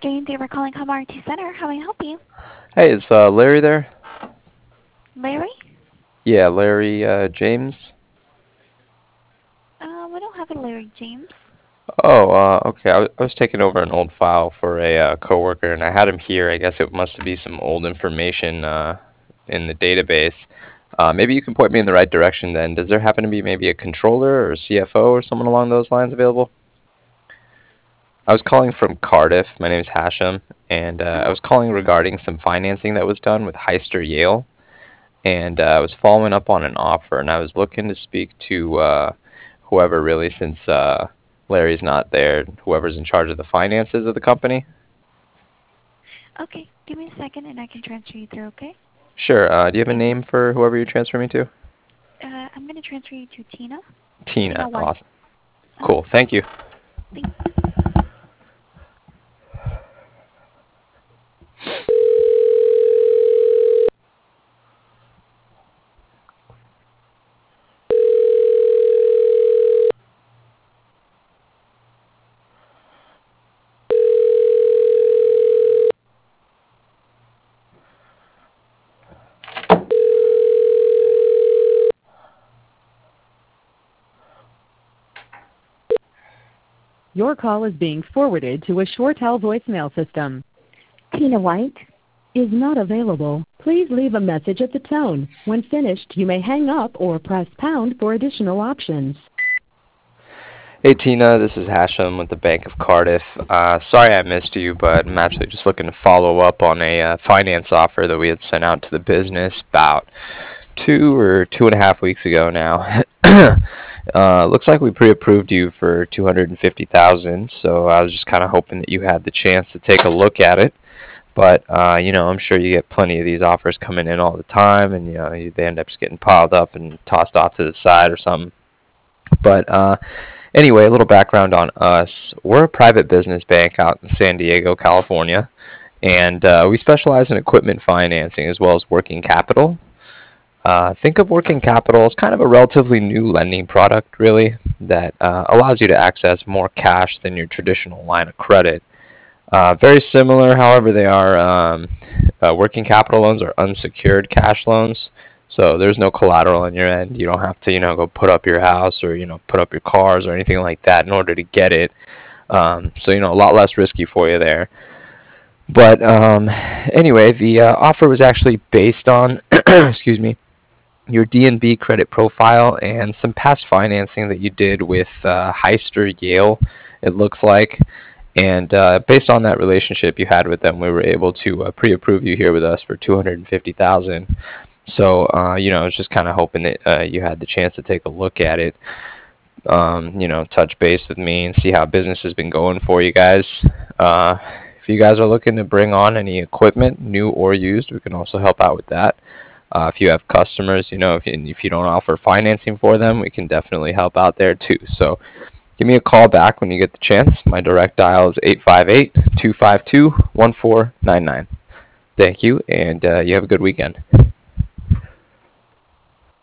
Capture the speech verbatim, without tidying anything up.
afternoon. Thank you for calling Home R T Center. How may I help you? Hey, is uh, Larry there? Larry? Yeah, Larry uh, James. Uh, we don't have a Larry James. Oh, uh, okay. I, w- I was taking over an old file for a uh, coworker, and I had him here. I guess it must be some old information uh, in the database. Uh, maybe you can point me in the right direction then. Does there happen to be maybe a controller or a C F O or someone along those lines available? I was calling from Cardiff. My name is Hashem, and uh, I Uh-huh. was calling regarding some financing that was done with Heister Yale. And uh, I was following up on an offer, and I was looking to speak to uh, whoever really, since uh, Larry's not there, whoever's in charge of the finances of the company. Okay, give me a second and I can transfer you through, okay? Sure. Uh, do you have a Thank you. name for whoever you're transferring me to? Uh, I'm going to transfer you to Tina. Tina. Tina White. Awesome. Uh-huh. Cool. Thank you. Thanks. Your call is being forwarded to a ShoreTel voicemail system. Tina White is not available. Please leave a message at the tone. When finished, you may hang up or press pound for additional options. Hey Tina, this is Hashem with the Bank of Cardiff. Uh, sorry I missed you, but I'm actually just looking to follow up on a uh, finance offer that we had sent out to the business about two or two and a half weeks ago now. uh, looks like we pre-approved you for two hundred fifty thousand, so I was just kind of hoping that you had the chance to take a look at it. But uh, you know, I'm sure you get plenty of these offers coming in all the time, and you know, you, they end up just getting piled up and tossed off to the side or something. But uh, anyway, a little background on us. We're a private business bank out in San Diego, California, and uh, we specialize in equipment financing as well as working capital. Uh, think of working capital as kind of a relatively new lending product, really, that uh, allows you to access more cash than your traditional line of credit. Uh, very similar, however, they are um, uh, working capital loans are unsecured cash loans. So there's no collateral on your end. You don't have to, you know, go put up your house or, you know, put up your cars or anything like that in order to get it. Um, so, you know, a lot less risky for you there. But um, anyway, the uh, offer was actually based on, excuse me, your D N B credit profile and some past financing that you did with uh, Heister Yale, it looks like. And uh, based on that relationship you had with them, we were able to uh, pre-approve you here with us for two hundred fifty thousand dollars. So, uh, you know, I was just kind of hoping that uh, you had the chance to take a look at it, um, you know, touch base with me and see how business has been going for you guys. Uh, if you guys are looking to bring on any equipment, new or used, we can also help out with that. Uh, if you have customers, you know, if you, if you don't offer financing for them, we can definitely help out there too. So give me a call back when you get the chance. My direct dial is eight five eight, two five two, one four nine nine. Thank you, and uh, you have a good weekend.